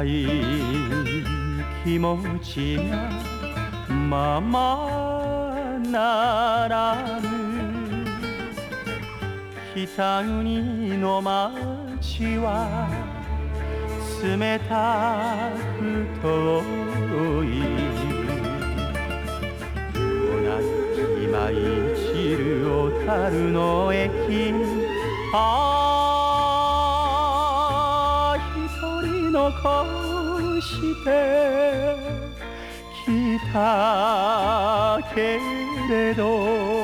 たい気持ちがままならぬ北国の街は冷たく遠い同じ舞い散る小樽の駅一人残してきたけれど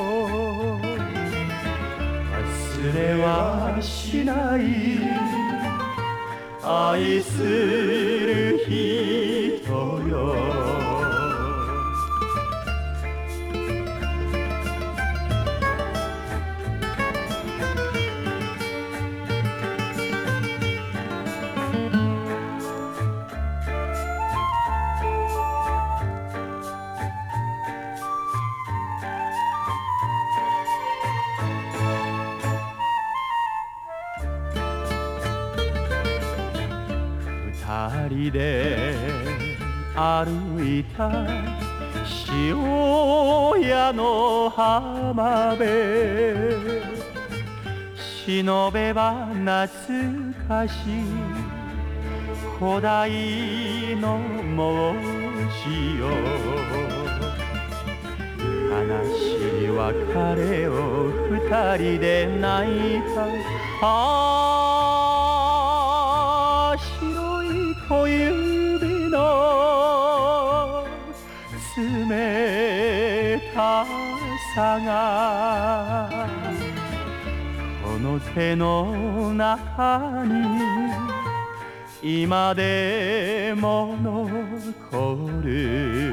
忘れはしない愛する人よ二人で歩いた塩屋の浜辺忍べば懐かしい古代の文字よ悲しい別れを二人で泣いた小指の冷たさがこの手の中に今でも残る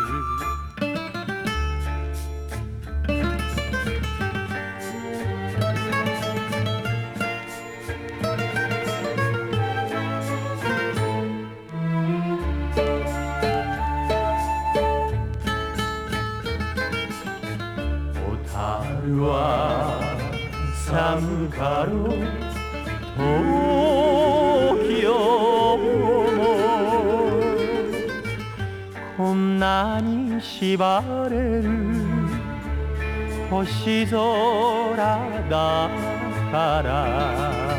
春は寒かろう東京もこんなに縛れる星空だから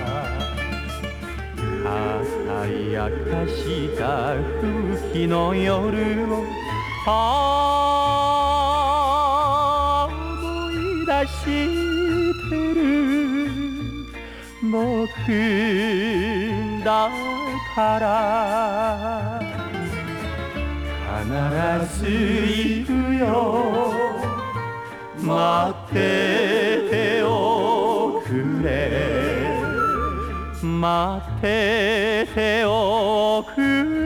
輝かした吹雪の夜を出してる僕だから必ず行くよ待ってておくれ待ってておくれ